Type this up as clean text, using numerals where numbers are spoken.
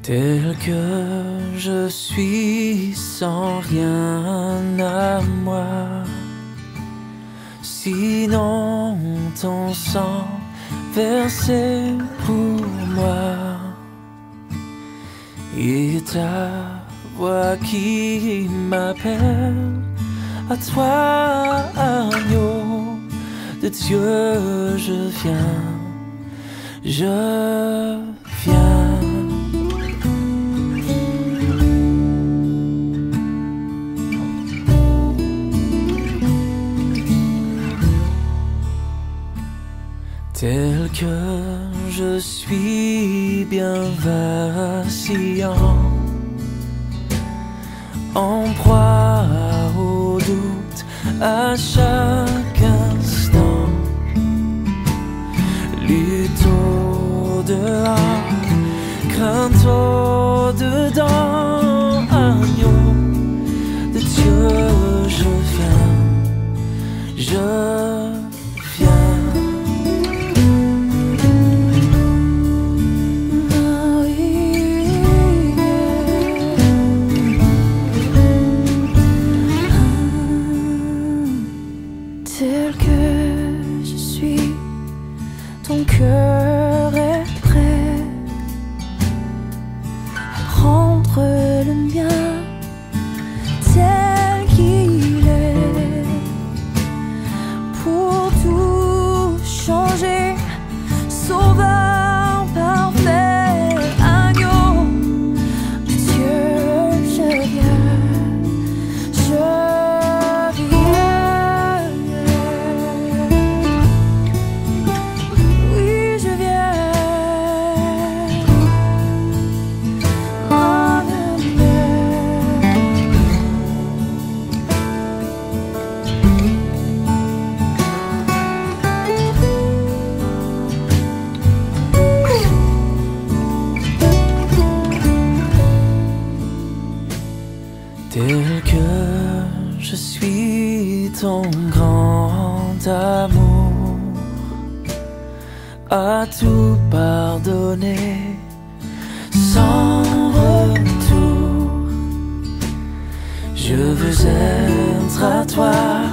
Tel que je suis sans rien à moi, sinon ton sang versé pour moi et ta voix qui m'appelle à toi, agneau de Dieu, je viens. Tel que je suis bien vacillant, en proie au doute à chaque instant, lutte au dehors, crainte au dedans, agneau de Dieu, je viens. Tel que je suis, ton cœur est prêt à prendre le mien tel qu'il est, pour tout changer, sauveur parfait, agneau de Dieu, je viens. Tel que je suis ton grand amour, à tout pardonner sans retour. Je veux être à toi